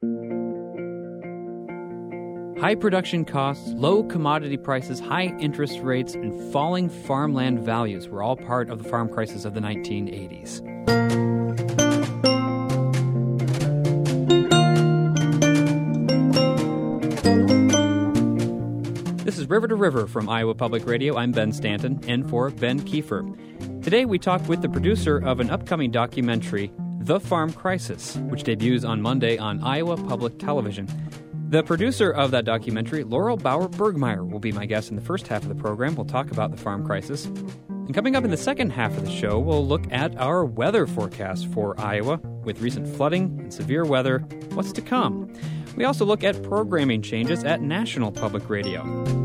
High production costs, low commodity prices, high interest rates, and falling farmland values were all part of the farm crisis of the 1980s. This is River to River from Iowa Public Radio. I'm Ben Stanton, in for Ben Kiefer. Today we talk with the producer of an upcoming documentary, The Farm Crisis, which debuts on Monday on Iowa Public Television. The producer of that documentary, Laurel Bauer Bergmeier, will be my guest in the first half of the program. We'll talk about the farm crisis. And coming up in the second half of the show, we'll look at our weather forecast for Iowa. With recent flooding and severe weather, what's to come? We also look at programming changes at National Public Radio.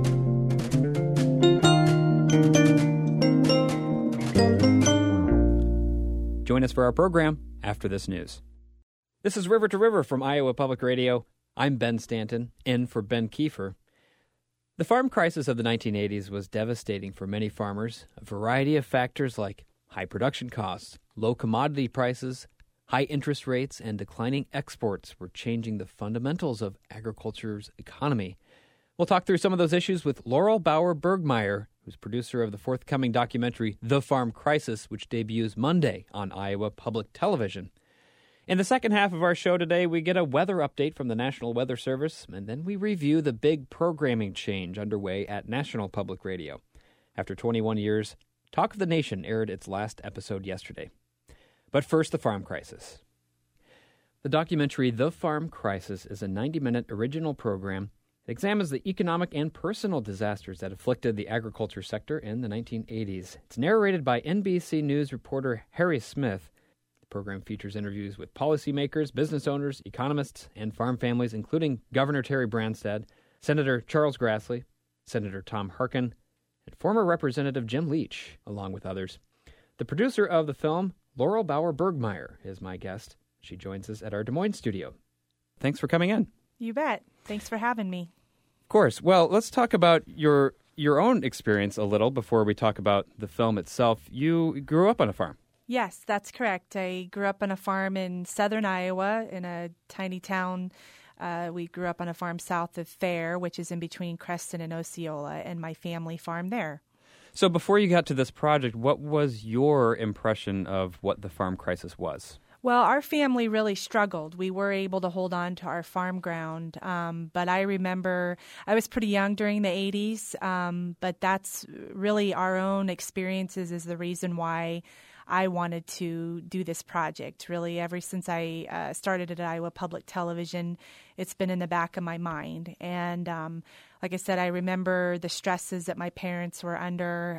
Join us for our program after this news. This is River to River from Iowa Public Radio. I'm Ben Stanton, in for Ben Kiefer. The farm crisis of the 1980s was devastating for many farmers. A variety of factors like high production costs, low commodity prices, high interest rates, and declining exports were changing the fundamentals of agriculture's economy. We'll talk through some of those issues with Laurel Bauer Bergmeier, who's producer of the forthcoming documentary The Farm Crisis, which debuts Monday on Iowa Public Television. In the second half of our show today, we get a weather update from the National Weather Service, and then we review the big programming change underway at National Public Radio. After 21 years, Talk of the Nation aired its last episode yesterday. But first, the farm crisis. The documentary The Farm Crisis is a 90-minute original program that examines the economic and personal disasters that afflicted the agriculture sector in the 1980s. It's narrated by NBC News reporter Harry Smith. The program features interviews with policymakers, business owners, economists, and farm families, including Governor Terry Branstad, Senator Charles Grassley, Senator Tom Harkin, and former Representative Jim Leach, along with others. The producer of the film, Laurel Bauer Bergmeier, is my guest. She joins us at our Des Moines studio. Thanks for coming in. You bet. Thanks for having me. Of course. Well, let's talk about your own experience a little before we talk about the film itself. You grew up on a farm. Yes, that's correct. I grew up on a farm in southern Iowa in a tiny town. We grew up on a farm south of Fair, which is in between Creston and Osceola, and my family farmed there. So before you got to this project, what was your impression of what the farm crisis was? Well, our family really struggled. We were able to hold on to our farm ground, but I remember I was pretty young during the 80s, but that's really our own experiences is the reason why I wanted to do this project. Really, ever since I started at Iowa Public Television, it's been in the back of my mind. And like I said, I remember the stresses that my parents were under,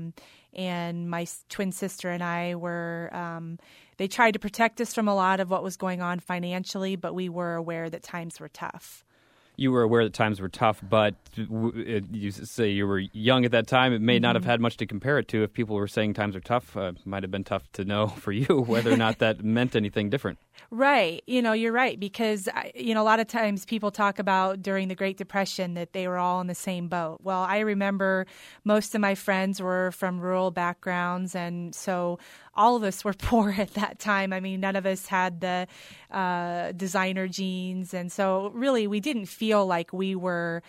and my twin sister and I were, they tried to protect us from a lot of what was going on financially, but we were aware that times were tough. You were aware that times were tough, but you say you were young at that time. It may not have had much to compare it to. If people were saying times are tough, it might have been tough to know for you whether or not that meant anything different. Right. You're right, because, a lot of times people talk about during the Great Depression that they were all in the same boat. Well, I remember most of my friends were from rural backgrounds, and so all of us were poor at that time. I mean, none of us had the designer jeans, and so really we didn't feel like we were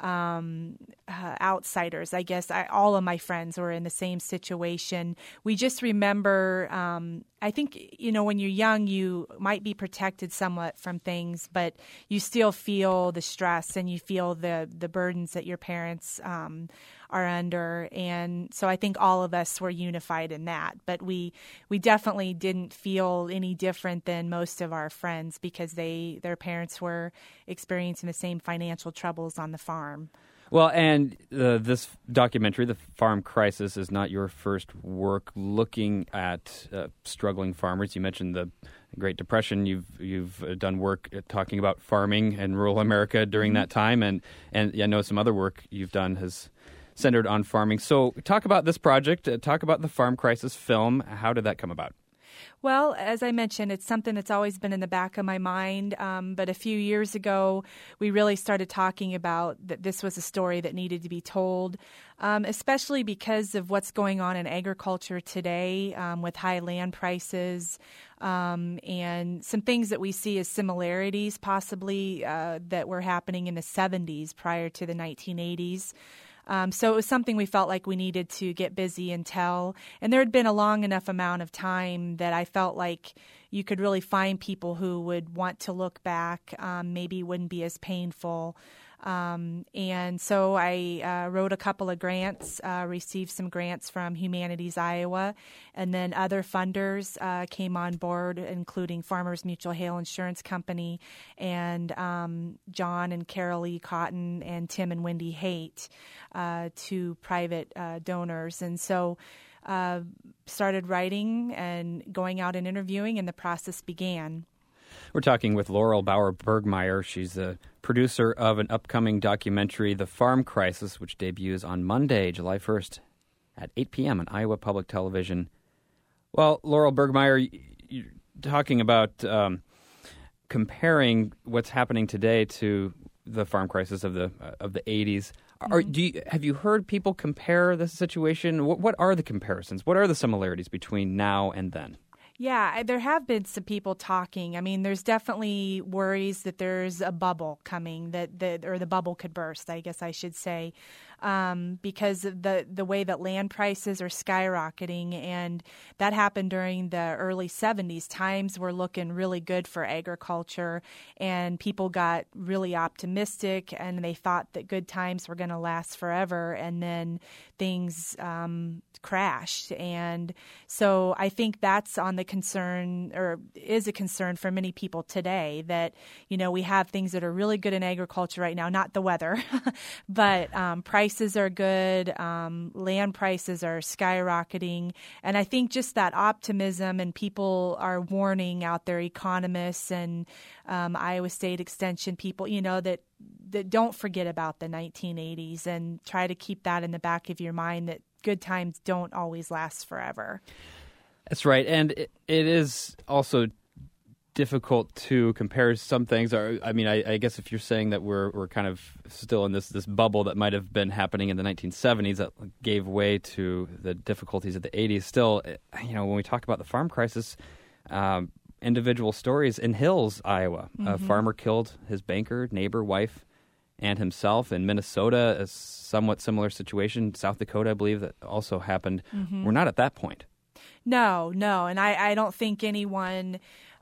outsiders. I guess all of my friends were in the same situation. We just remember, I think, when you're young, you might be protected somewhat from things, but you still feel the stress and you feel the burdens that your parents are under. And so I think all of us were unified in that. But we definitely didn't feel any different than most of our friends because their parents were experiencing the same financial troubles on the farm. Well, and this documentary, The Farm Crisis, is not your first work looking at struggling farmers. You mentioned the Great Depression. You've done work talking about farming in rural America during that time, and I know some other work you've done has centered on farming. So talk about this project. Talk about the Farm Crisis film. How did that come about? Well, as I mentioned, it's something that's always been in the back of my mind. But a few years ago, we really started talking about that this was a story that needed to be told, especially because of what's going on in agriculture today with high land prices and some things that we see as similarities possibly that were happening in the 70s prior to the 1980s. So it was something we felt like we needed to get busy and tell. And there had been a long enough amount of time that I felt like you could really find people who would want to look back, maybe wouldn't be as painful. And so I wrote a couple of grants, received some grants from Humanities Iowa, and then other funders came on board, including Farmers Mutual Hail Insurance Company and John and Carol E. Cotton and Tim and Wendy Haight, two private donors. And so started writing and going out and interviewing, and the process began. We're talking with Laurel Bauer-Bergmeier. She's the producer of an upcoming documentary, The Farm Crisis, which debuts on Monday, July 1st at 8 p.m. on Iowa Public Television. Well, Laurel Bergmeier, you're talking about comparing what's happening today to the farm crisis of the 80s. Have you heard people compare this situation? What are the comparisons? What are the similarities between now and then? Yeah, there have been some people talking. I mean, there's definitely worries that there's a bubble coming, or the bubble could burst, I guess I should say, because of the way that land prices are skyrocketing, and that happened during the early 70s. Times were looking really good for agriculture, and people got really optimistic, and they thought that good times were going to last forever, and then things crashed. And so I think that's on the concern, or is a concern for many people today, that, you know, we have things that are really good in agriculture right now, not the weather, but prices are good, land prices are skyrocketing. And I think just that optimism, and people are warning out there, economists and Iowa State Extension people, you know, that don't forget about the 1980s and try to keep that in the back of your mind, that good times don't always last forever. That's right. And it is also difficult to compare some things. I mean, I guess if you're saying that we're kind of still in this bubble that might have been happening in the 1970s that gave way to the difficulties of the 80s, still, you know, when we talk about the farm crisis, individual stories in Hills, Iowa, a farmer killed his banker, neighbor, wife, and himself. In Minnesota, a somewhat similar situation. South Dakota, I believe, that also happened. We're not at that point. No. And I don't think anyone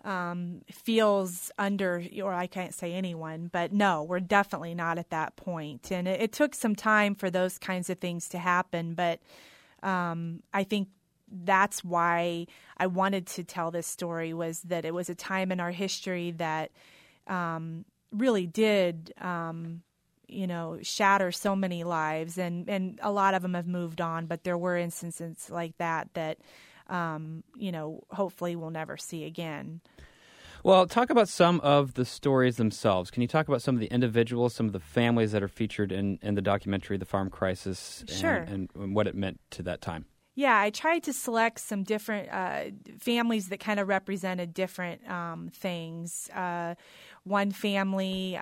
feels under, or I can't say anyone, but no, we're definitely not at that point. And it took some time for those kinds of things to happen, but I think that's why I wanted to tell this story, was that it was a time in our history that really did, shatter so many lives, and a lot of them have moved on, but there were instances like that, hopefully we'll never see again. Well, talk about some of the stories themselves. Can you talk about some of the individuals, some of the families that are featured in the documentary, The Farm Crisis, Sure. and what it meant to that time? Yeah, I tried to select some different families that kind of represented different things. One family,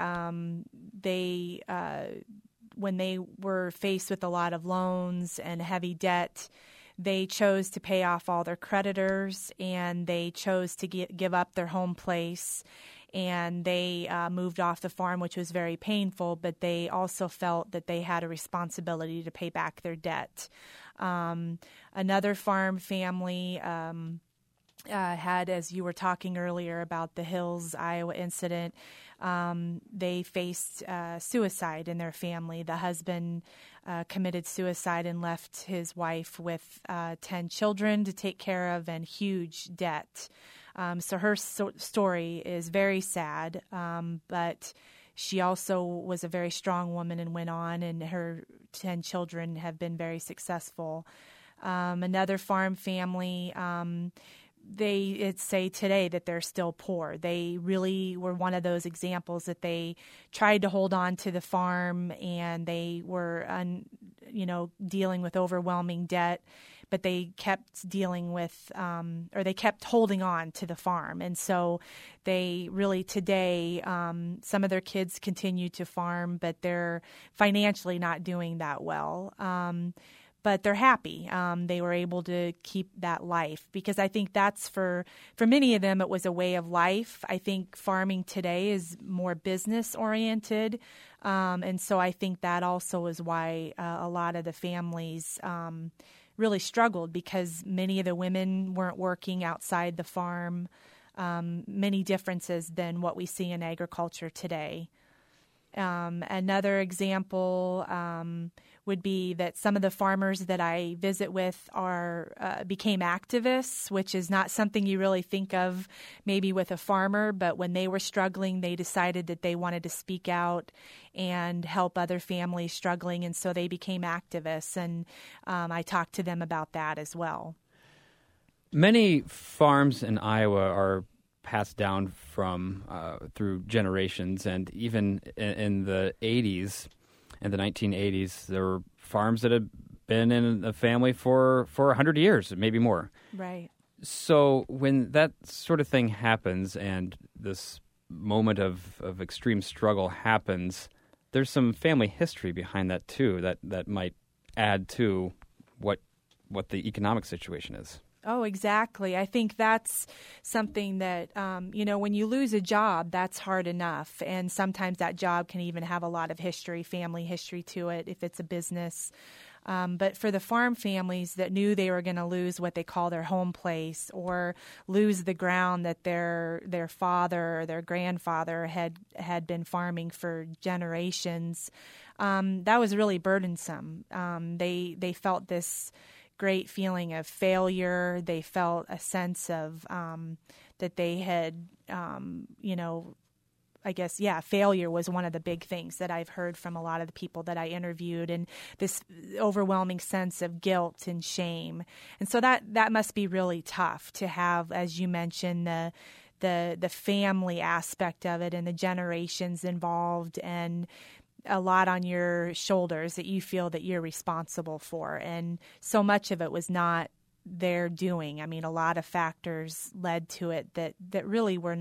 when they were faced with a lot of loans and heavy debt, they chose to pay off all their creditors, and they chose to give up their home place, and they moved off the farm, which was very painful, but they also felt that they had a responsibility to pay back their debt. Another farm family had, as you were talking earlier about the Hills, Iowa incident, they faced suicide in their family. The husband committed suicide and left his wife with 10 children to take care of and huge debt. So her story is very sad, but she also was a very strong woman and went on, and her 10 children have been very successful. Another farm family, they say today that they're still poor. They really were one of those examples that they tried to hold on to the farm, and they were dealing with overwhelming debt, but they kept dealing with, or they kept holding on to the farm. And so they really today, some of their kids continue to farm, but they're financially not doing that well. But they're happy. They were able to keep that life, because I think that's for many of them, it was a way of life. I think farming today is more business oriented. And so I think that also is why a lot of the families really struggled, because many of the women weren't working outside the farm. Many differences than what we see in agriculture today. Another example would be that some of the farmers that I visit with became activists, which is not something you really think of maybe with a farmer, but when they were struggling, they decided that they wanted to speak out and help other families struggling, and so they became activists, and I talked to them about that as well. Many farms in Iowa are passed down from through generations, and even in the 80s and the 1980s, there were farms that had been in the family for 100 years, maybe more. Right. So when that sort of thing happens and this moment of extreme struggle happens, there's some family history behind that too that might add to what the economic situation is. Oh, exactly. I think that's something that, when you lose a job, that's hard enough. And sometimes that job can even have a lot of history, family history to it, if it's a business. But for the farm families that knew they were going to lose what they call their home place, or lose the ground that their father or their grandfather had been farming for generations, that was really burdensome. They felt this great feeling of failure. They felt a sense of that they had, failure was one of the big things that I've heard from a lot of the people that I interviewed, and this overwhelming sense of guilt and shame. And so that must be really tough to have, as you mentioned, the family aspect of it and the generations involved, and a lot on your shoulders that you feel that you're responsible for. And so much of it was not their doing. I mean, a lot of factors led to it that really were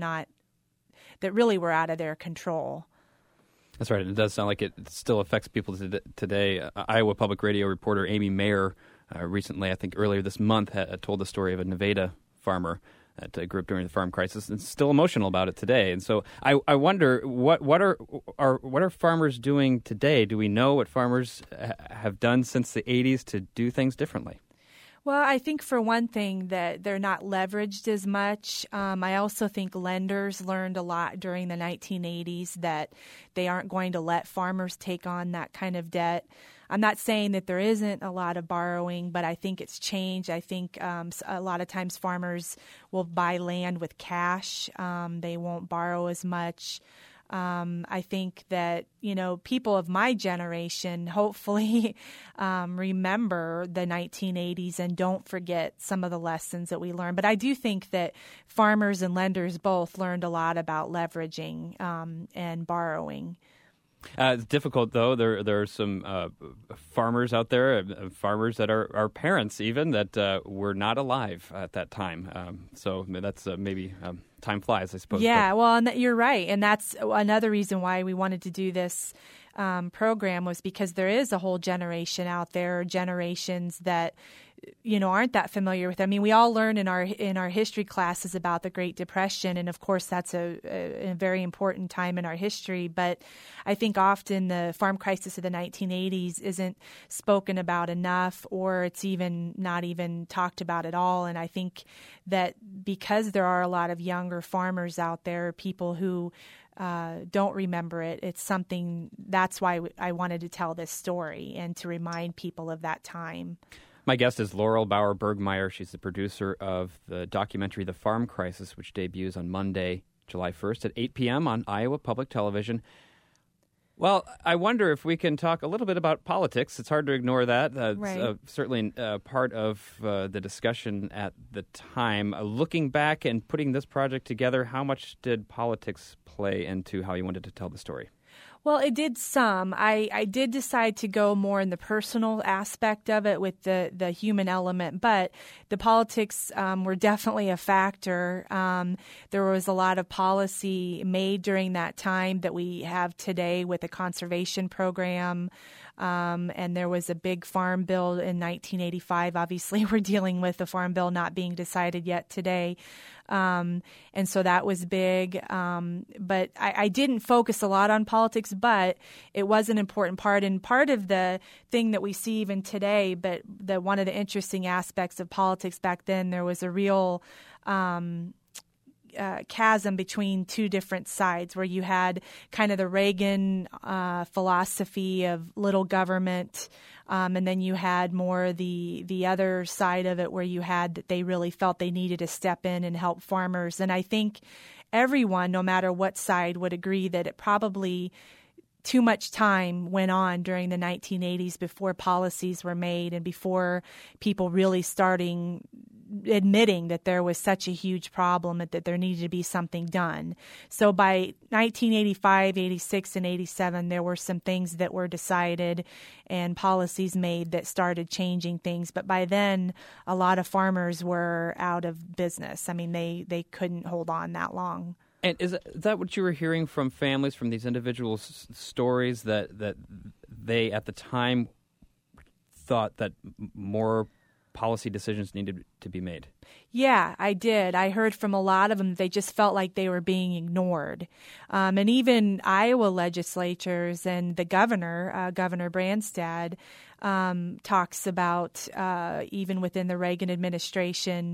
out of their control. That's right. It does sound like it still affects people today. Iowa Public Radio reporter Amy Mayer recently, I think earlier this month, told the story of a Nevada farmer that grew up during the farm crisis and is still emotional about it today. And so I wonder, what are farmers doing today? Do we know what farmers have done since the 80s to do things differently? Well, I think for one thing that they're not leveraged as much. I also think lenders learned a lot during the 1980s that they aren't going to let farmers take on that kind of debt. I'm not saying that there isn't a lot of borrowing, but I think it's changed. I think a lot of times farmers will buy land with cash. They won't borrow as much. I think that, people of my generation hopefully remember the 1980s and don't forget some of the lessons that we learned. But I do think that farmers and lenders both learned a lot about leveraging and borrowing. It's difficult, though. There are some farmers out there, farmers that are parents even, that were not alive at that time. So that's maybe time flies, I suppose. Yeah, well, and you're right. And that's another reason why we wanted to do this program, was because there is a whole generation out there, generations that aren't that familiar with it. I mean, we all learn in our history classes about the Great Depression, and of course that's a very important time in our history. But I think often the farm crisis of the 1980s isn't spoken about enough, or it's not even talked about at all. And I think that because there are a lot of younger farmers out there, people who don't remember it, it's something that's why I wanted to tell this story and to remind people of that time. My guest is Laurel Bauer Bergmeier. She's the producer of the documentary The Farm Crisis, which debuts on Monday, July 1st at 8 p.m. on Iowa Public Television. Well, I wonder if we can talk a little bit about politics. It's hard to ignore that. Right. It's certainly part of the discussion at the time. Looking back and putting this project together, how much did politics play into how you wanted to tell the story? Well, it did some. I did decide to go more in the personal aspect of it with the human element, but the politics were definitely a factor. There was a lot of policy made during that time that we have today with the conservation program. And there was a big farm bill in 1985. Obviously, we're dealing with the farm bill not being decided yet today. And so that was big. But I didn't focus a lot on politics, but it was an important part. And part of the thing that we see even today, but one of the interesting aspects of politics back then, there was a real chasm between two different sides, where you had kind of the Reagan philosophy of little government, and then you had more the other side of it, where you had that they really felt they needed to step in and help farmers. And I think everyone, no matter what side, would agree that it probably too much time went on during the 1980s before policies were made and before people really admitting that there was such a huge problem that there needed to be something done. So by 1985, 86, and 87, there were some things that were decided and policies made that started changing things. But by then, a lot of farmers were out of business. I mean, they couldn't hold on that long. And is that what you were hearing from families, from these individual stories, that they at the time thought that more policy decisions needed to be made? Yeah, I did. I heard from a lot of them. They just felt like they were being ignored. And even Iowa legislatures and the governor, Governor Branstad, talks about, even within the Reagan administration,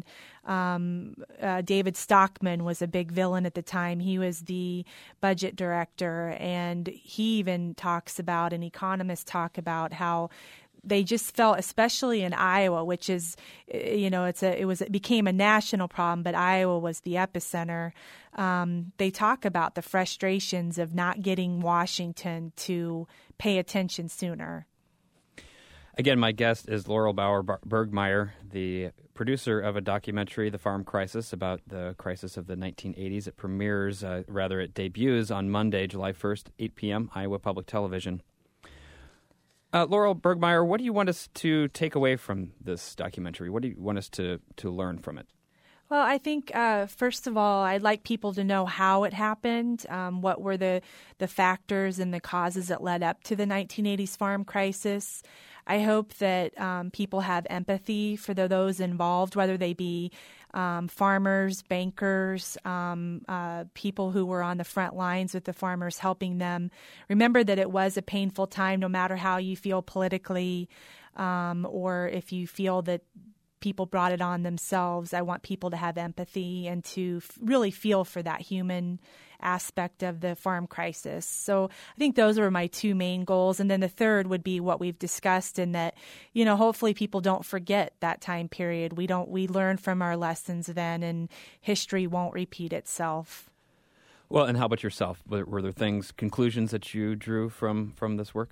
David Stockman was a big villain at the time. He was the budget director, and he even talks about, and economists talk about, how they just felt, especially in Iowa, which is, it became a national problem, but Iowa was the epicenter. They talk about the frustrations of not getting Washington to pay attention sooner. Again, my guest is Laurel Bauer Bergmeier, the producer of a documentary, The Farm Crisis, about the crisis of the 1980s. It debuts on Monday, July 1st, 8 p.m., Iowa Public Television. Laurel Bergmeier, what do you want us to take away from this documentary? What do you want us to learn from it? Well, I think, first of all, I'd like people to know how it happened, what were the factors and the causes that led up to the 1980s farm crisis. I hope that people have empathy for those involved, whether they be farmers, bankers, people who were on the front lines with the farmers, helping them. Remember that it was a painful time, no matter how you feel politically, or if you feel that people brought it on themselves. I want people to have empathy and to really feel for that human aspect of the farm crisis. So I think those are my two main goals. And then the third would be what we've discussed, in that, hopefully people don't forget that time period. We learn from our lessons then, and history won't repeat itself. Well, and how about yourself? Were there conclusions that you drew from this work?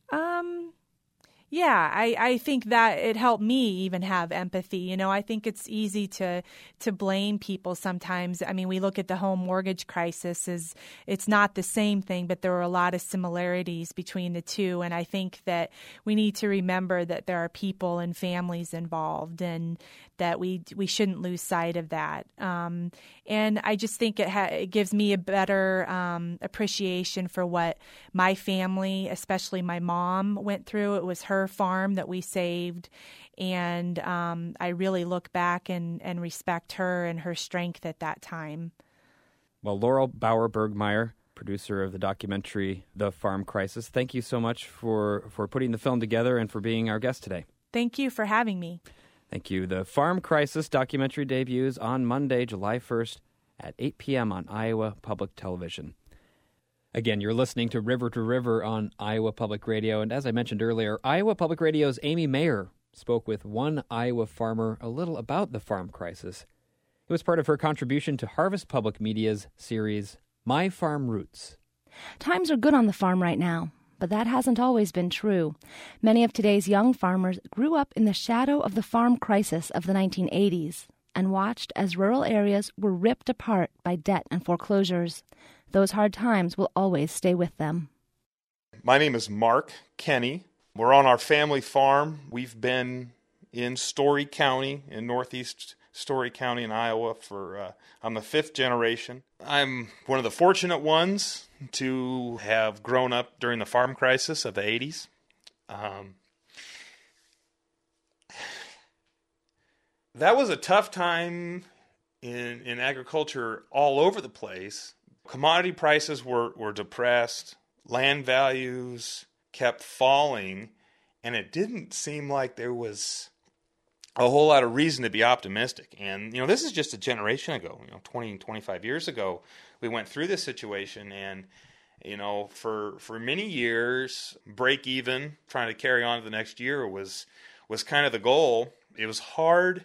Yeah, I think that it helped me even have empathy. I think it's easy to blame people sometimes. I mean, we look at the home mortgage crisis as it's not the same thing, but there were a lot of similarities between the two. And I think that we need to remember that there are people and families involved, and that we shouldn't lose sight of that. And I just think it gives me a better appreciation for what my family, especially my mom, went through. It was her farm that we saved, and I really look back and respect her and her strength at that time. Well, Laurel Bauer Bergmeier, producer of the documentary The Farm Crisis, thank you so much for putting the film together and for being our guest today. Thank you for having me. Thank you. The Farm Crisis documentary debuts on Monday, July 1st at 8 p.m. on Iowa Public Television. Again, you're listening to River to River on Iowa Public Radio. And as I mentioned earlier, Iowa Public Radio's Amy Mayer spoke with one Iowa farmer a little about the farm crisis. It was part of her contribution to Harvest Public Media's series, My Farm Roots. Times are good on the farm right now, but that hasn't always been true. Many of today's young farmers grew up in the shadow of the farm crisis of the 1980s and watched as rural areas were ripped apart by debt and foreclosures. Those hard times will always stay with them. My name is Mark Kenny. We're on our family farm. We've been in Story County, in northeast Story County in Iowa I'm the 5th generation. I'm one of the fortunate ones to have grown up during the farm crisis of the 80s. That was a tough time in agriculture all over the place. Commodity prices were depressed, land values kept falling, and it didn't seem like there was a whole lot of reason to be optimistic. And, this is just a generation ago, 20, 25 years ago, we went through this situation, and, for many years, break even, trying to carry on to the next year was kind of the goal. It was hard.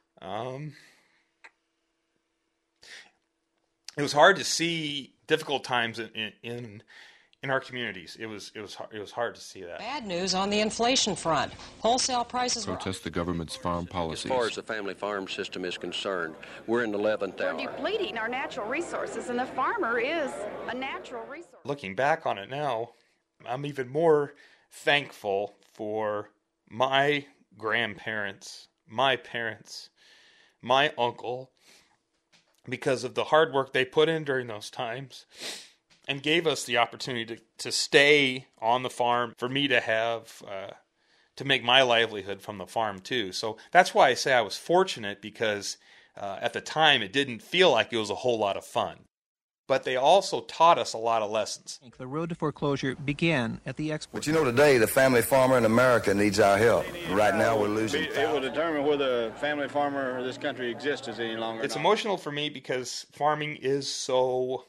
It was hard to see difficult times in our communities. It was hard to see that. Bad news on the inflation front. Wholesale prices protest the government's farm policies. As far as the family farm system is concerned, we're in the 11th hour. We're depleting our natural resources, and the farmer is a natural resource. Looking back on it now, I'm even more thankful for my grandparents, my parents, my uncle, because of the hard work they put in during those times and gave us the opportunity to stay on the farm, for me to have, to make my livelihood from the farm too. So that's why I say I was fortunate, because at the time it didn't feel like it was a whole lot of fun. But they also taught us a lot of lessons. The road to foreclosure began at the export. But today the family farmer in America needs our help. Right now we're losing. It will determine whether the family farmer of this country exists any longer. It's emotional for me because farming is so.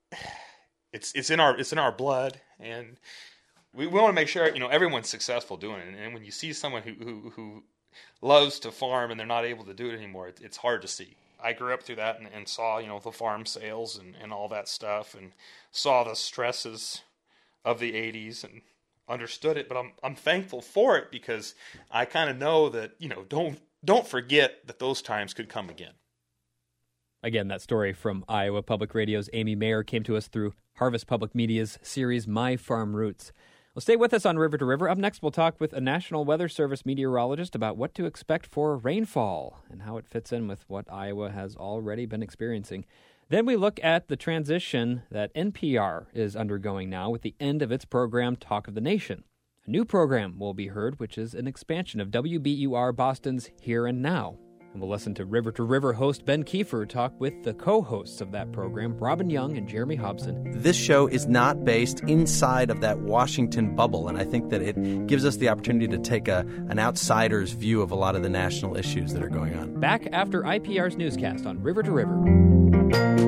It's in our blood, and we want to make sure everyone's successful doing it. And when you see someone who loves to farm and they're not able to do it anymore, it's hard to see. I grew up through that and saw, the farm sales and all that stuff, and saw the stresses of the 80s and understood it. But I'm thankful for it, because I kind of know that, don't forget that those times could come again. Again, that story from Iowa Public Radio's Amy Mayer came to us through Harvest Public Media's series My Farm Roots. Well, stay with us on River to River. Up next, we'll talk with a National Weather Service meteorologist about what to expect for rainfall and how it fits in with what Iowa has already been experiencing. Then we look at the transition that NPR is undergoing now with the end of its program, Talk of the Nation. A new program will be heard, which is an expansion of WBUR Boston's Here and Now. And we'll listen to River host Ben Kiefer talk with the co-hosts of that program, Robin Young and Jeremy Hobson. This show is not based inside of that Washington bubble, and I think that it gives us the opportunity to take an outsider's view of a lot of the national issues that are going on. Back after IPR's newscast on River to River.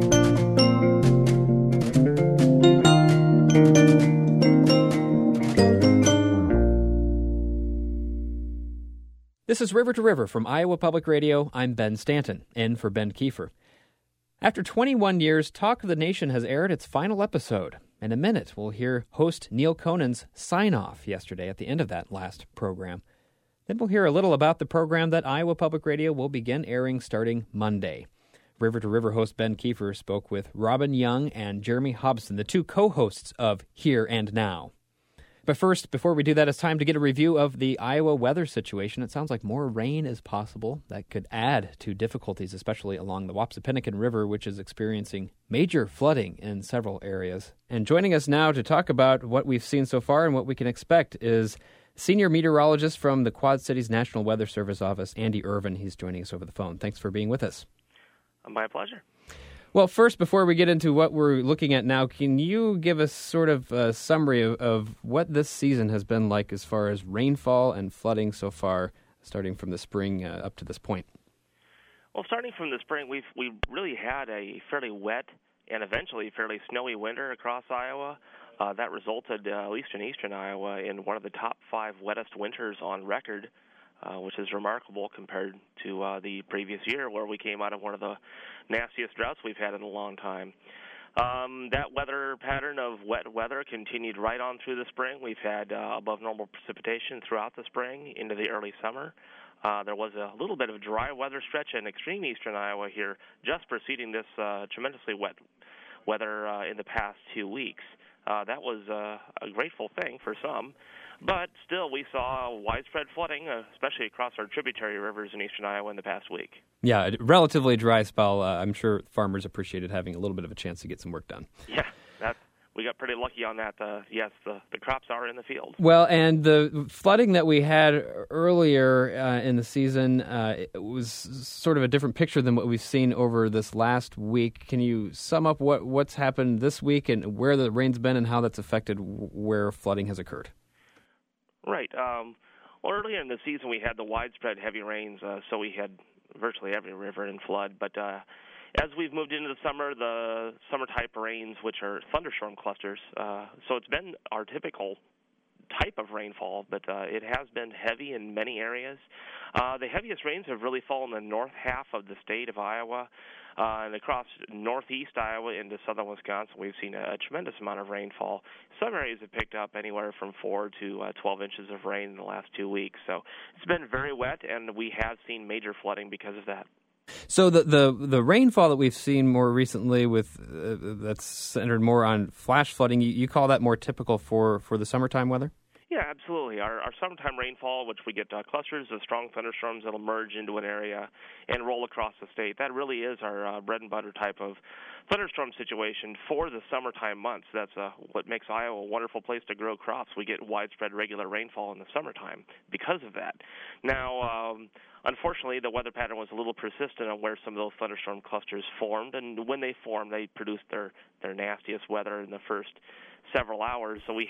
This is River to River from Iowa Public Radio. I'm Ben Stanton, in for Ben Kiefer. After 21 years, Talk of the Nation has aired its final episode. In a minute, we'll hear host Neil Conan's sign-off yesterday at the end of that last program. Then we'll hear a little about the program that Iowa Public Radio will begin airing starting Monday. River to River host Ben Kiefer spoke with Robin Young and Jeremy Hobson, the two co-hosts of Here and Now. But first, before we do that, it's time to get a review of the Iowa weather situation. It sounds like more rain is possible. That could add to difficulties, especially along the Wapsipinicon River, which is experiencing major flooding in several areas. And joining us now to talk about what we've seen so far and what we can expect is senior meteorologist from the Quad Cities National Weather Service office, Andy Irvin. He's joining us over the phone. Thanks for being with us. My pleasure. Well, first, before we get into what we're looking at now, can you give us sort of a summary of what this season has been like as far as rainfall and flooding so far, starting from the spring up to this point? Well, starting from the spring, we really had a fairly wet and eventually fairly snowy winter across Iowa. That resulted, at least in eastern Iowa, in one of the top 5 wettest winters on record, which is remarkable compared to the previous year, where we came out of one of the nastiest droughts we've had in a long time. That weather pattern of wet weather continued right on through the spring. We've had above normal precipitation throughout the spring into the early summer. There was a little bit of dry weather stretch in extreme eastern Iowa here, just preceding this tremendously wet weather in the past 2 weeks. That was a grateful thing for some. But still, we saw widespread flooding, especially across our tributary rivers in eastern Iowa in the past week. Yeah, a relatively dry spell. I'm sure farmers appreciated having a little bit of a chance to get some work done. Yeah, we got pretty lucky on that. Yes, the crops are in the field. Well, and the flooding that we had earlier in the season it was sort of a different picture than what we've seen over this last week. Can you sum up what's happened this week and where the rain's been and how that's affected where flooding has occurred? Right. Well, earlier in the season, we had the widespread heavy rains, so we had virtually every river in flood. But as we've moved into the summer-type rains, which are thunderstorm clusters, so it's been our typical type of rainfall, but it has been heavy in many areas. The heaviest rains have really fallen in the north half of the state of Iowa, and across northeast Iowa into southern Wisconsin, we've seen a tremendous amount of rainfall. Some areas have picked up anywhere from 4 to 12 inches of rain in the last 2 weeks. So it's been very wet, and we have seen major flooding because of that. So the rainfall that we've seen more recently with that's centered more on flash flooding, you call that more typical for the summertime weather? Yeah, absolutely. Our summertime rainfall, which we get clusters of strong thunderstorms that will merge into an area and roll across the state, that really is our bread and butter type of thunderstorm situation for the summertime months. That's what makes Iowa a wonderful place to grow crops. We get widespread regular rainfall in the summertime because of that. Now, unfortunately, the weather pattern was a little persistent on where some of those thunderstorm clusters formed, and when they formed, they produced their nastiest weather in the first several hours. So we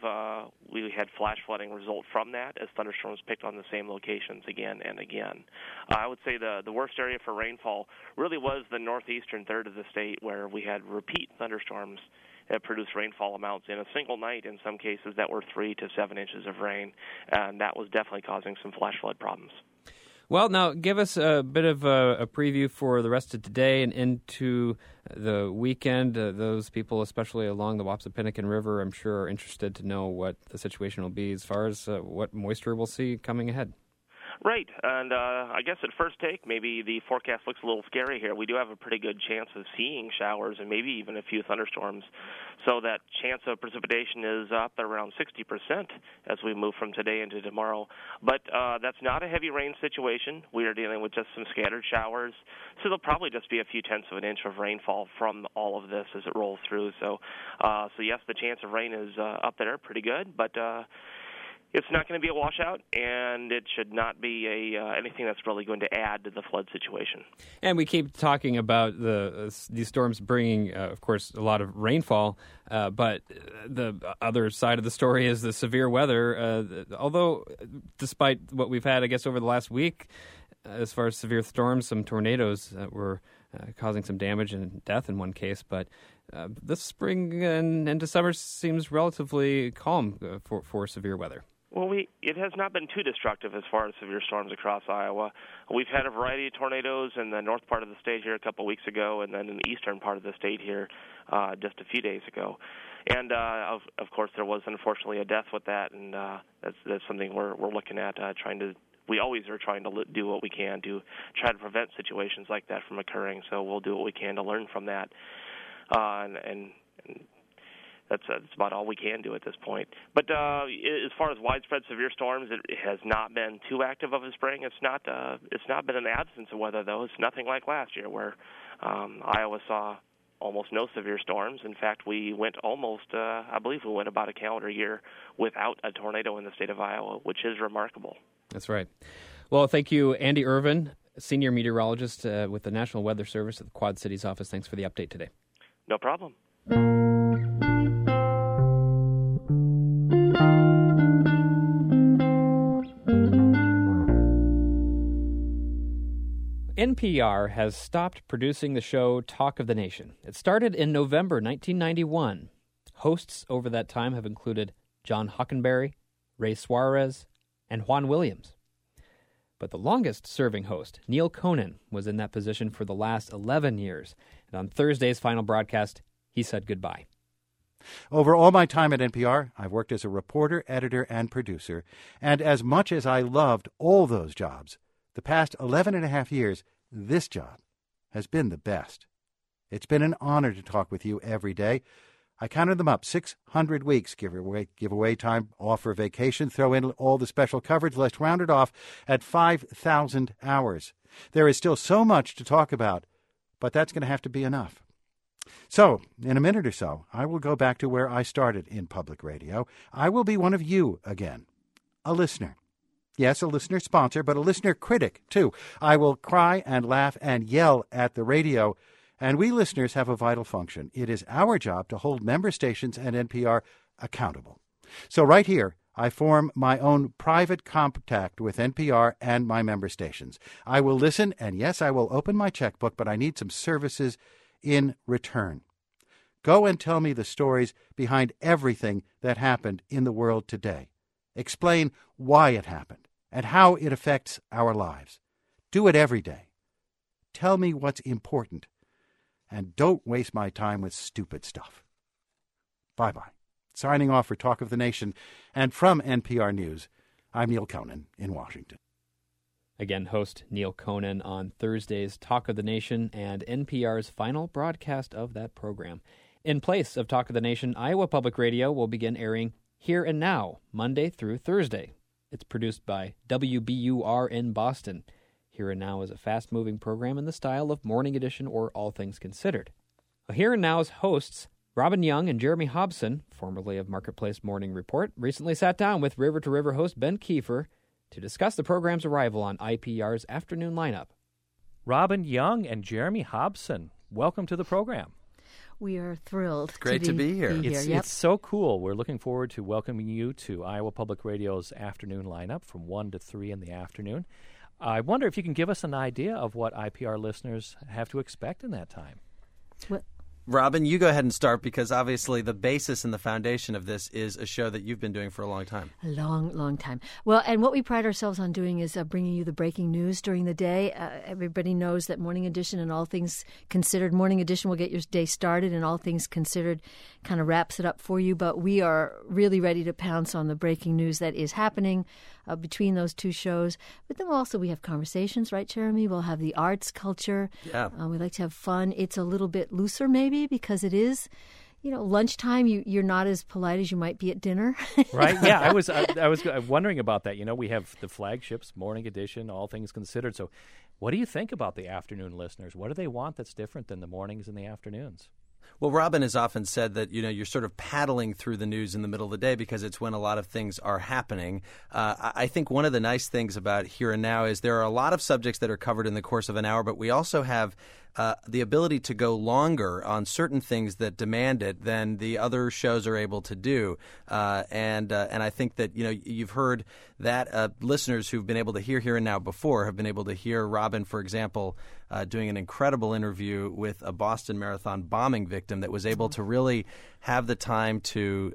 had flash flooding result from that as thunderstorms picked on the same locations again and again. I would say the worst area for rainfall really was the northeastern third of the state, where we had repeat thunderstorms that produced rainfall amounts in a single night in some cases that were 3 to 7 inches of rain, and that was definitely causing some flash flood problems. Well, now give us a bit of a preview for the rest of today and into the weekend. Those people, especially along the Wapsipinicon River, I'm sure are interested to know what the situation will be as far as what moisture we'll see coming ahead. Right, and I guess at first take, maybe the forecast looks a little scary here. We do have a pretty good chance of seeing showers and maybe even a few thunderstorms. So that chance of precipitation is up around 60% as we move from today into tomorrow. But that's not a heavy rain situation. We are dealing with just some scattered showers. So there'll probably just be a few tenths of an inch of rainfall from all of this as it rolls through. So yes, the chance of rain is up there pretty good, but it's not going to be a washout, and it should not be anything that's really going to add to the flood situation. And we keep talking about these storms bringing, of course, a lot of rainfall, but the other side of the story is the severe weather. Although, despite what we've had, I guess, over the last week, as far as severe storms, some tornadoes were causing some damage and death in one case, but this spring and into summer seems relatively calm for severe weather. Well, it has not been too destructive as far as severe storms across Iowa. We've had a variety of tornadoes in the north part of the state here a couple of weeks ago, and then in the eastern part of the state here just a few days ago. And, of course, there was unfortunately a death with that, and that's something we're looking at, we always are trying to do what we can to try to prevent situations like that from occurring, so we'll do what we can to learn from that. And that's about all we can do at this point. But as far as widespread severe storms, it has not been too active of a spring. It's not been an absence of weather, though. It's nothing like last year, where Iowa saw almost no severe storms. In fact, we went I believe we went about a calendar year without a tornado in the state of Iowa, which is remarkable. That's right. Well, thank you, Andy Irvin, senior meteorologist with the National Weather Service at the Quad Cities office. Thanks for the update today. No problem. NPR has stopped producing the show Talk of the Nation. It started in November 1991. Hosts over that time have included John Hockenberry, Ray Suarez, and Juan Williams. But the longest-serving host, Neil Conan, was in that position for the last 11 years. And on Thursday's final broadcast, he said goodbye. Over all my time at NPR, I've worked as a reporter, editor, and producer. And as much as I loved all those jobs, the past 11 and a half years, this job has been the best. It's been an honor to talk with you every day. I counted them up, 600 weeks, give away time off for vacation, throw in all the special coverage, let's round it off at 5,000 hours. There is still so much to talk about, but that's going to have to be enough. So, in a minute or so, I will go back to where I started in public radio. I will be one of you again, a listener. Yes, a listener sponsor, but a listener critic, too. I will cry and laugh and yell at the radio, and we listeners have a vital function. It is our job to hold member stations and NPR accountable. So right here, I form my own private compact with NPR and my member stations. I will listen, and yes, I will open my checkbook, but I need some services in return. Go and tell me the stories behind everything that happened in the world today. Explain why it happened and how it affects our lives. Do it every day. Tell me what's important. And don't waste my time with stupid stuff. Bye-bye. Signing off for Talk of the Nation, and from NPR News, I'm Neil Conan in Washington. Again, host Neil Conan on Thursday's Talk of the Nation and NPR's final broadcast of that program. In place of Talk of the Nation, Iowa Public Radio will begin airing Here and Now, Monday through Thursday. It's produced by WBUR in Boston. Here and Now is a fast-moving program in the style of Morning Edition or All Things Considered. Here and Now's hosts, Robin Young and Jeremy Hobson, formerly of Marketplace Morning Report, recently sat down with River to River host Ben Kiefer to discuss the program's arrival on IPR's afternoon lineup. Robin Young and Jeremy Hobson, welcome to the program. We are thrilled. Great to be here. It's so cool. We're looking forward to welcoming you to Iowa Public Radio's afternoon lineup from 1 to 3 in the afternoon. I wonder if you can give us an idea of what IPR listeners have to expect in that time. Robin, you go ahead and start, because obviously the basis and the foundation of this is a show that you've been doing for a long time. A long, long time. Well, and what we pride ourselves on doing is bringing you the breaking news during the day. Everybody knows that Morning Edition and All Things Considered, Morning Edition will get your day started, and All Things Considered kind of wraps it up for you. But we are really ready to pounce on the breaking news that is happening between those two shows. But then we have conversations, right, Jeremy? We'll have the arts, culture. Yeah. We like to have fun. It's a little bit looser, maybe, because it is, lunchtime. You're not as polite as you might be at dinner. Right? Yeah, I was wondering about that. We have the flagships, Morning Edition, All Things Considered. So what do you think about the afternoon listeners? What do they want that's different than the mornings and the afternoons? Well, Robin has often said that, you're sort of paddling through the news in the middle of the day because it's when a lot of things are happening. I think one of the nice things about Here and Now is there are a lot of subjects that are covered in the course of an hour, but we also have the ability to go longer on certain things that demand it than the other shows are able to do. And I think that, you've heard that listeners who've been able to hear Here and Now before have been able to hear Robin, for example, doing an incredible interview with a Boston Marathon bombing victim that was able to really have the time to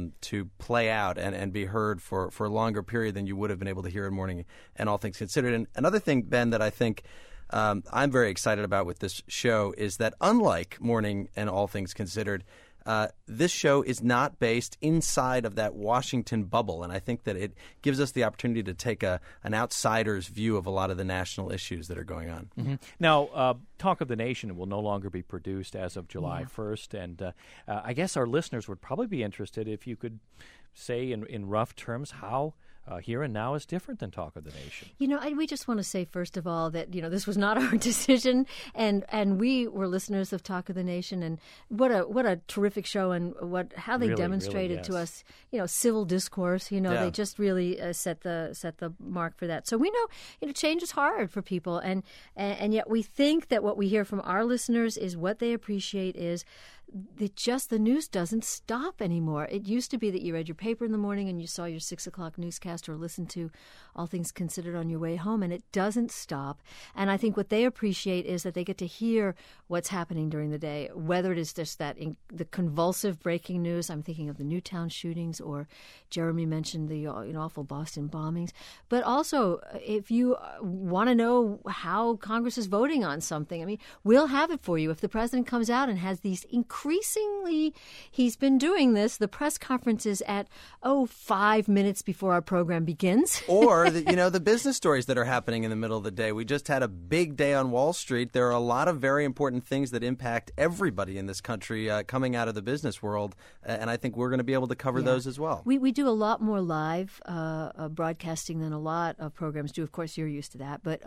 play out and be heard for a longer period than you would have been able to hear in Morning and All Things Considered. And another thing, Ben, that I think I'm very excited about with this show is that unlike Morning and All Things Considered, this show is not based inside of that Washington bubble, and I think that it gives us the opportunity to take an outsider's view of a lot of the national issues that are going on. Mm-hmm. Now, Talk of the Nation will no longer be produced as of July 1st, and I guess our listeners would probably be interested if you could say in rough terms how Here and Now is different than Talk of the Nation. We just want to say, first of all, that, this was not our decision, and we were listeners of Talk of the Nation, and what a terrific show, and how they demonstrated to us, civil discourse. They just really set the mark for that. So we know, change is hard for people, and yet we think that what we hear from our listeners is what they appreciate is that just the news doesn't stop anymore. It used to be that you read your paper in the morning and you saw your 6 o'clock newscast or listened to All Things Considered on your way home, and it doesn't stop. And I think what they appreciate is that they get to hear what's happening during the day, whether it is just the convulsive breaking news. I'm thinking of the Newtown shootings, or Jeremy mentioned the awful Boston bombings. But also, if you want to know how Congress is voting on something, we'll have it for you. If the president comes out and has these incredible increasingly he's been doing this. The press conferences at 5 minutes before our program begins. Or, the business stories that are happening in the middle of the day. We just had a big day on Wall Street. There are a lot of very important things that impact everybody in this country coming out of the business world, and I think we're going to be able to cover those as well. We do a lot more live broadcasting than a lot of programs do. Of course, you're used to that, but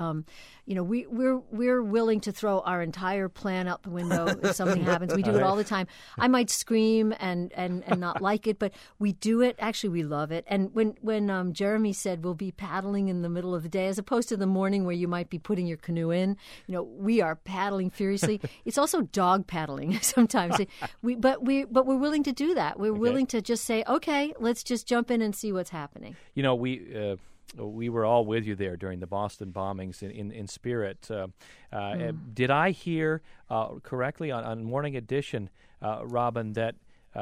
we're willing to throw our entire plan out the window if something happens. We do it all the time. I might scream and not like it, but we do it. Actually, we love it. And when Jeremy said we'll be paddling in the middle of the day, as opposed to the morning where you might be putting your canoe in, we are paddling furiously. It's also dog paddling sometimes. But we're willing to do that. We're willing to just say, okay, let's just jump in and see what's happening. We were all with you there during the Boston bombings in spirit. Did I hear correctly on Morning Edition, Robin, that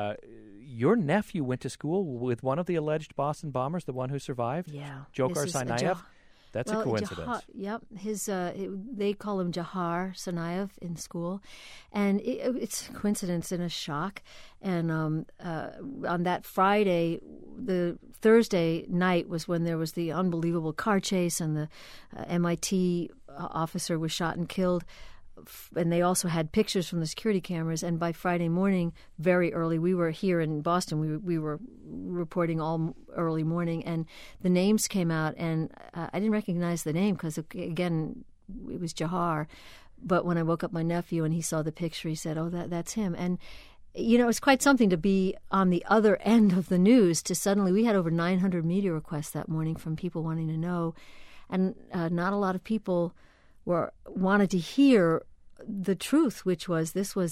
your nephew went to school with one of the alleged Boston bombers, the one who survived? Yeah. Dzhokhar Tsarnaev? That's a coincidence. Yep. They call him Dzhokhar Tsarnaev in school. And it's a coincidence and a shock. And on that Friday, the Thursday night was when there was the unbelievable car chase and the MIT officer was shot and killed. And they also had pictures from the security cameras. And by Friday morning, very early, we were here in Boston. We were reporting all early morning, and the names came out. And I didn't recognize the name because, again, it was Dzhokhar. But when I woke up my nephew and he saw the picture, he said, "Oh, that's him." And it's quite something to be on the other end of the news. To suddenly, we had over 900 media requests that morning from people wanting to know, and not a lot of people wanted to hear the truth, which was this was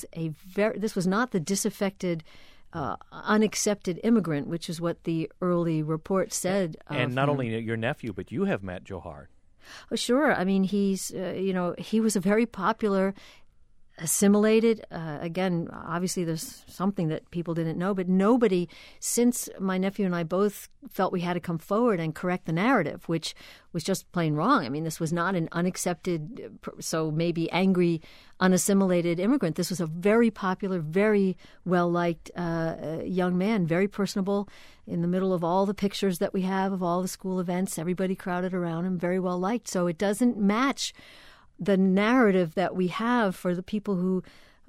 not the disaffected, unaccepted immigrant, which is what the early report said. And not only your nephew, but you have met Dzhokhar. Oh, sure. I mean, he's he was a very popular, assimilated. Again, obviously there's something that people didn't know, but nobody, since my nephew and I both felt we had to come forward and correct the narrative, which was just plain wrong. I mean, this was not an unaccepted, so maybe angry, unassimilated immigrant. This was a very popular, very well-liked young man, very personable, in the middle of all the pictures that we have of all the school events, everybody crowded around him, very well-liked. So it doesn't match the narrative that we have for the people who,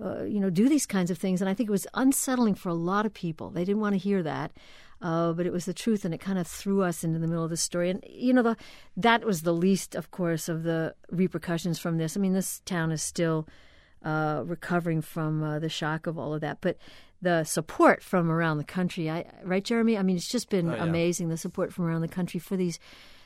do these kinds of things. And I think it was unsettling for a lot of people. They didn't want to hear that, but it was the truth, and it kind of threw us into the middle of the story. And, that was the least, of course, of the repercussions from this. I mean, this town is still recovering from the shock of all of that. But the support from around the country, right, Jeremy? I mean, it's just been amazing, the support from around the country for these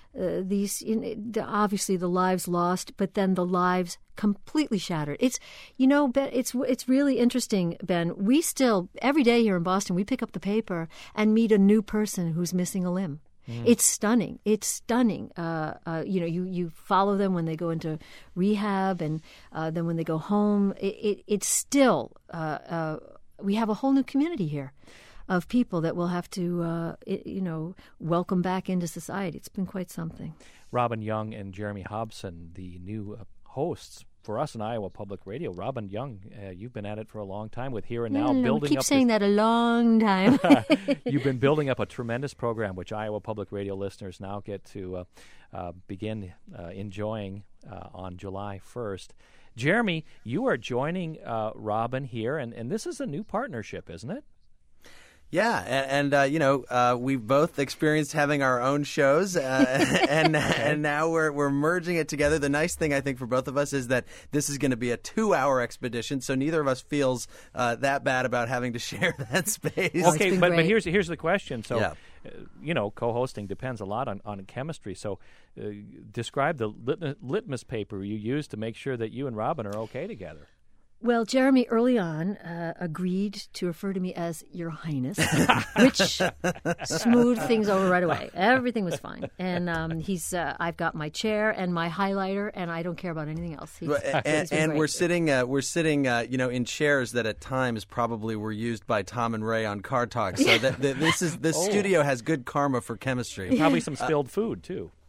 obviously the lives lost, but then the lives completely shattered. It's, Ben, it's really interesting, Ben. We still, every day here in Boston, we pick up the paper and meet a new person who's missing a limb. It's stunning. It's stunning. You follow them when they go into rehab, and then when they go home, it's still, we have a whole new community here of people that we'll have to, welcome back into society. It's been quite something. Robin Young and Jeremy Hobson, the new hosts for us in Iowa Public Radio. Robin Young, you've been at it for a long time with Here and Now. Building keep up saying that a long time. You've been building up a tremendous program, which Iowa Public Radio listeners now get to begin enjoying on July 1st. Jeremy, you are joining Robin here, and this is a new partnership, isn't it? Yeah, and we've both experienced having our own shows, and now we're merging it together. The nice thing, I think, for both of us is that this is going to be a 2-hour expedition, so neither of us feels that bad about having to share that space. Okay, but here's the question. So, co-hosting depends a lot on chemistry. So, describe the litmus paper you use to make sure that you and Robin are okay together. Well, Jeremy early on agreed to refer to me as Your Highness, which smoothed things over right away. Everything was fine. And I've got my chair and my highlighter, and I don't care about anything else. And we're sitting, in chairs that at times probably were used by Tom and Ray on Car Talk. So this studio has good karma for chemistry. And probably some spilled food too. Yeah,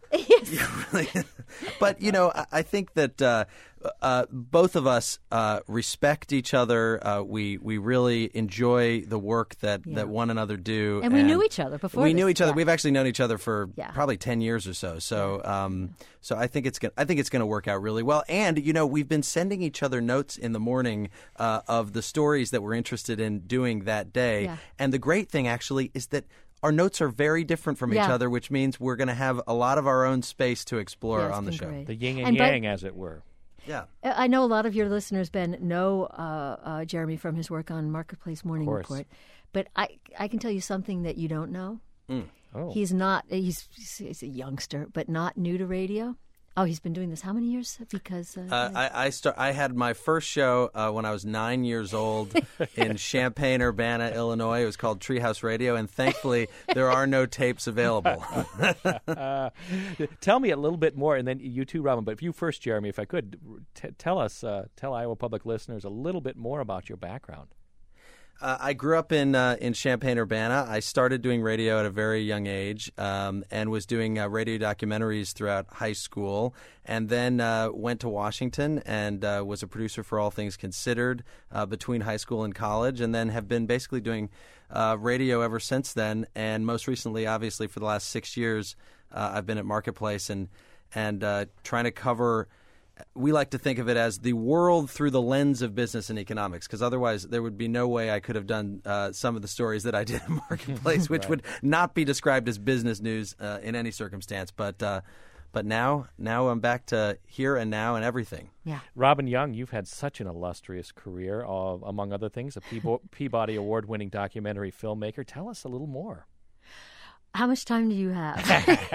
Really. But, I think that both of us respect each other. We really enjoy the work that one another do. And we knew each other before. We knew each other. We've actually known each other for probably 10 years or so. So I think it's gonna work out really well. And we've been sending each other notes in the morning of the stories that we're interested in doing that day. Yeah. And the great thing actually is that our notes are very different from each other, which means we're going to have a lot of our own space to explore on the show. Great. The yin and yang, as it were. Yeah. I know a lot of your listeners, Ben, know Jeremy from his work on Marketplace Morning Report. But I can tell you something that you don't know. Oh. He's a youngster, but not new to radio. Oh, he's been doing this how many years? Because I had my first show when I was 9 years old in Champaign-Urbana, Illinois. It was called Treehouse Radio, and thankfully there are no tapes available. Tell me a little bit more, and then you too, Robin. But if you first, Jeremy, if I could, tell Iowa Public listeners a little bit more about your background. I grew up in Champaign-Urbana. I started doing radio at a very young age and was doing radio documentaries throughout high school, and then went to Washington and was a producer for All Things Considered between high school and college, and then have been basically doing radio ever since then. And most recently, obviously, for the last 6 years, I've been at Marketplace and trying to cover. We like to think of it as the world through the lens of business and economics, because otherwise there would be no way I could have done some of the stories that I did in Marketplace, which would not be described as business news in any circumstance. But now I'm back to here and now and everything. Yeah. Robin Young, you've had such an illustrious career, among other things, a Peabody Award-winning documentary filmmaker. Tell us a little more. How much time do you have?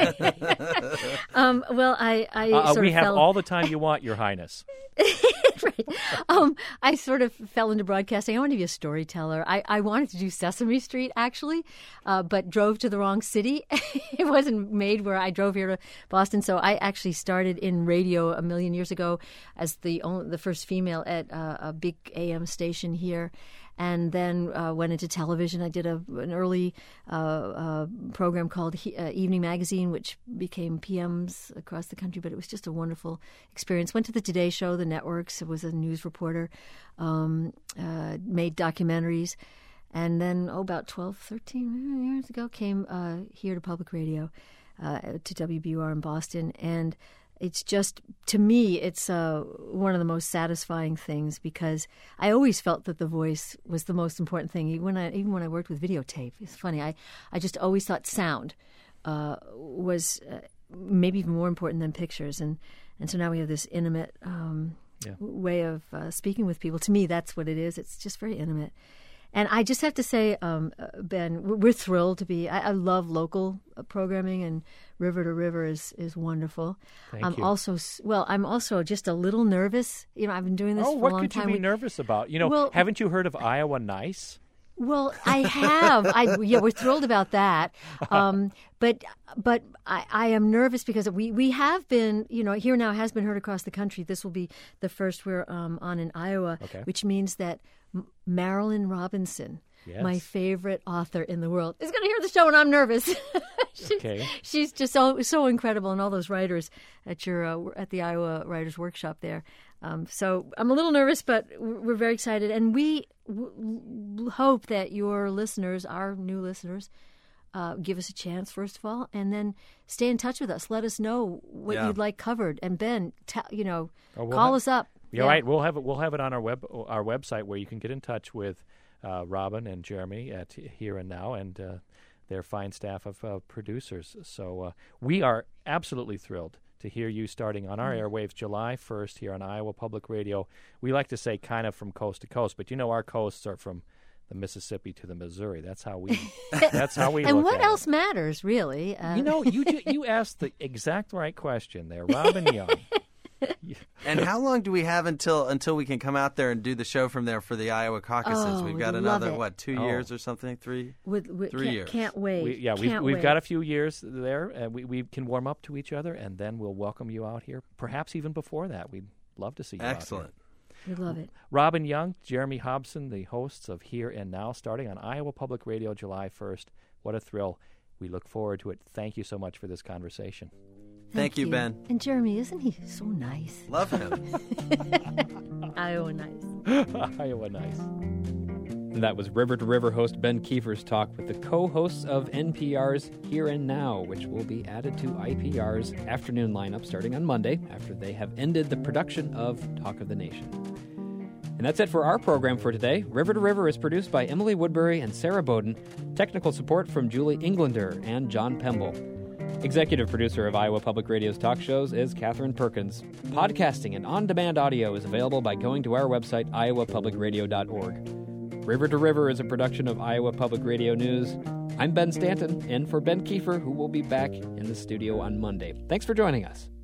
Well, I we have all the time you want, Your Highness. Right. I sort of fell into broadcasting. I wanted to be a storyteller. I wanted to do Sesame Street, actually, but drove to the wrong city. It wasn't made where I drove here to Boston. So I actually started in radio a million years ago as the first female at a big AM station here. And then went into television. I did an early program called Evening Magazine, which became PMs across the country. But it was just a wonderful experience. Went to the Today Show, the networks. Was a news reporter. Made documentaries. And then, about 12, 13 years ago, came here to public radio, to WBUR in Boston. And it's just, to me, it's one of the most satisfying things, because I always felt that the voice was the most important thing. Even when I worked with videotape, it's funny. I just always thought sound was maybe even more important than pictures. And so now we have this intimate way of speaking with people. To me, that's what it is. It's just very intimate. And I just have to say, Ben, we're thrilled to be. I love local programming, and River to River is wonderful. Thank you. I'm also just a little nervous. I've been doing this for a long time. Oh, what could you be nervous about? Haven't you heard of Iowa Nice? Well, I have. We're thrilled about that. But I am nervous because we have been, Here Now has been heard across the country. This will be the first we're on in Iowa, which means that Marilynne Robinson, my favorite author in the world, is going to hear the show, and I'm nervous. She's just so incredible, and all those writers at the Iowa Writers Workshop there. So I'm a little nervous, but we're very excited, and we hope that your listeners, our new listeners, give us a chance, first of all, and then stay in touch with us. Let us know what you'd like covered, and Ben, call us up. Yeah, right. We'll have it on our website, where you can get in touch with Robin and Jeremy at Here and Now and their fine staff of producers. So we are absolutely thrilled to hear you starting on our airwaves July 1st here on Iowa Public Radio. We like to say kind of from coast to coast, but our coasts are from the Mississippi to the Missouri. That's how we And what else matters, really? You asked the exact right question there, Robin Young. And how long do we have until we can come out there and do the show from there for the Iowa caucuses? We've got another 2 years or something, 3 years. Can't wait. We've got a few years there, and we can warm up to each other, and then we'll welcome you out here. Perhaps even before that, we'd love to see you. Excellent. Out We here. love it. Robin Young, Jeremy Hobson, the hosts of Here and Now, starting on Iowa Public Radio July 1st. What a thrill. We look forward to it. Thank you so much for this conversation. Thank you, Ben. And Jeremy, isn't he so nice? Love him. Iowa nice. Iowa nice. And that was River to River host Ben Kiefer's talk with the co-hosts of NPR's Here and Now, which will be added to IPR's afternoon lineup starting on Monday after they have ended the production of Talk of the Nation. And that's it for our program for today. River to River is produced by Emily Woodbury and Sarah Bowden. Technical support from Julie Englander and John Pemble. Executive producer of Iowa Public Radio's talk shows is Catherine Perkins. Podcasting and on-demand audio is available by going to our website, iowapublicradio.org. River to River is a production of Iowa Public Radio News. I'm Ben Stanton, in for Ben Kiefer, who will be back in the studio on Monday. Thanks for joining us.